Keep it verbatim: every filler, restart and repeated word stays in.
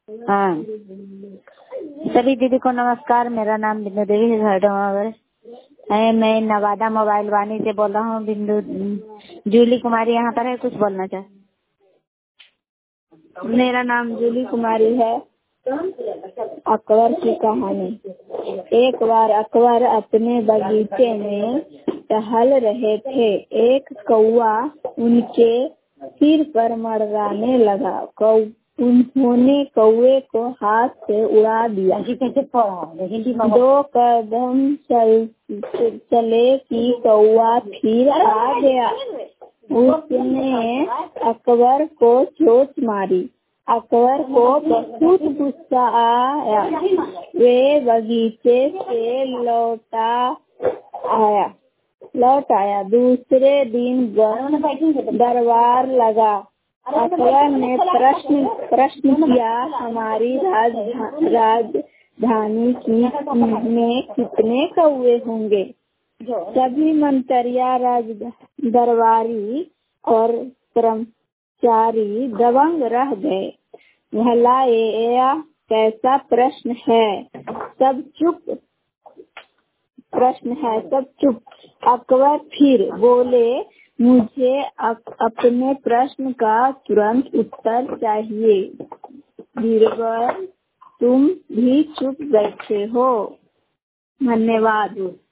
हाँ, सभी दीदी को नमस्कार। मेरा नाम बिंदु देवी है। मैं नवादा मोबाइल वाणी से बोल रहा हूँ। बिंदु जूली कुमारी यहाँ पर है, कुछ बोलना चाहे? मेरा नाम जूली कुमारी है। अकबर की कहानी। एक बार अकबर अपने बगीचे में टहल रहे थे। एक कौवा उनके सिर पर मंडराने लगा। कौ उन्होंने कौवे को हाथ से उड़ा दिया। दो कदम चल चले कि कौवा फिर आ गया। उसने अकबर को चोट मारी। अकबर को बहुत गुस्सा आया। वे बगीचे से लौटा आया लौट आया दूसरे दिन दरबार लगा। अकबर ने प्रश्न प्रश्न किया, हमारी राजधानी राजधानी की में कितने कौवे होंगे? सभी मंत्रिया, राज दरबारी और कर्मचारी दबंग रह गए। भला ये कैसा प्रश्न है? सब चुप प्रश्न है सब चुप। अकबर फिर बोले, मुझे अपने प्रश्न का तुरंत उत्तर चाहिए। बीरबल, तुम भी चुप बैठे हो। धन्यवाद।